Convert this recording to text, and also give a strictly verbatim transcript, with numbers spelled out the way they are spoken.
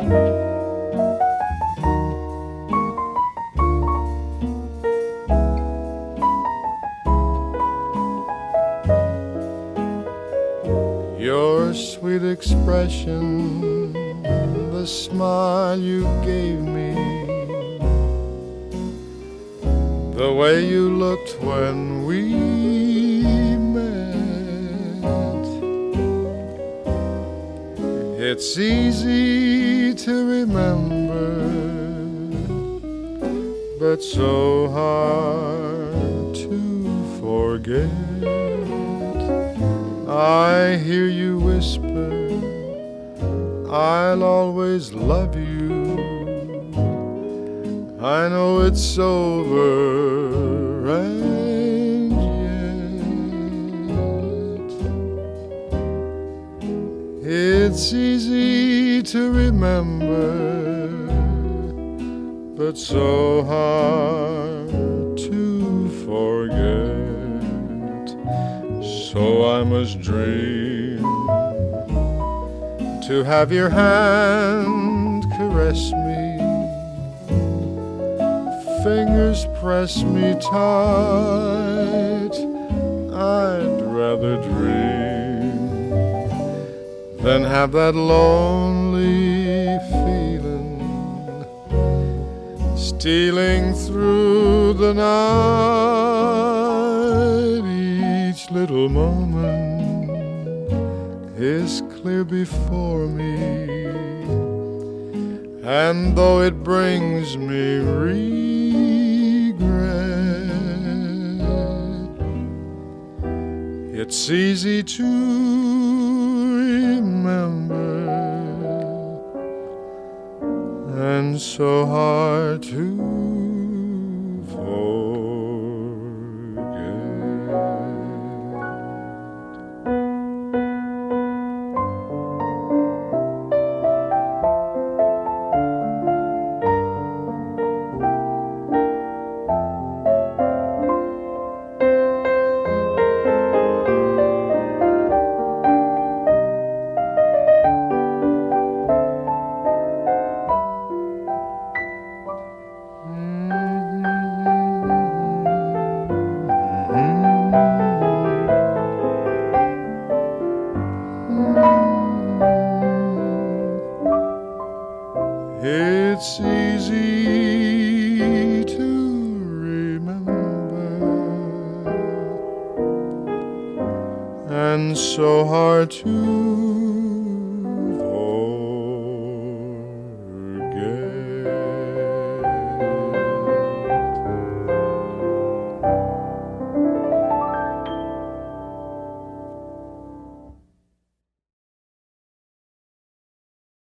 Your sweet expression, the smile you gave me, the way you looked when we met. It's easy to remember, but so hard to forget. I hear you whisper, I'll always love you. I know it's over and yet it's easy to remember, but so hard to forget. So I must dream to have your hand caress me, fingers press me tight. I'd rather dream than have that lonely feeling stealing through the night. Each little moment is clear before me, and though it brings me regret, it's easy to remember and so hard to forget. It's easy to remember and so hard to